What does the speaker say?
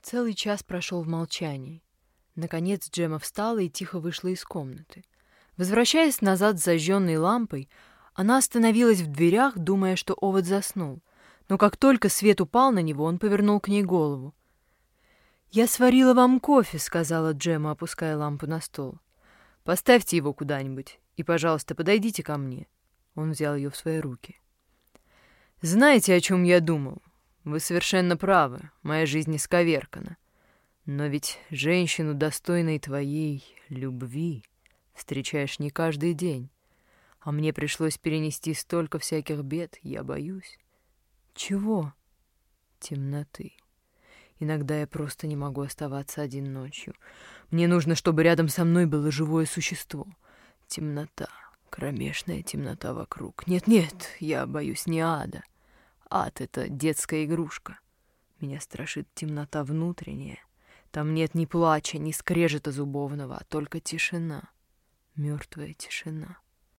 Целый час прошел в молчании. Наконец Джемма встала и тихо вышла из комнаты. Возвращаясь назад с зажженной лампой, она остановилась в дверях, думая, что овод заснул. Но как только свет упал на него, он повернул к ней голову. «Я сварила вам кофе», — сказала Джемма, опуская лампу на стол. «Поставьте его куда-нибудь и, пожалуйста, подойдите ко мне». Он взял ее в свои руки. «Знаете, о чем я думал? Вы совершенно правы, моя жизнь исковеркана. Но ведь женщину, достойной твоей любви, встречаешь не каждый день. А мне пришлось перенести столько всяких бед, я боюсь». «Чего?» «Темноты. Иногда я просто не могу оставаться один ночью. Мне нужно, чтобы рядом со мной было живое существо. Темнота, кромешная темнота вокруг. Нет-нет, я боюсь не ада. Ад — это детская игрушка. Меня страшит темнота внутренняя. Там нет ни плача, ни скрежета зубовного, а только тишина. Мертвая тишина.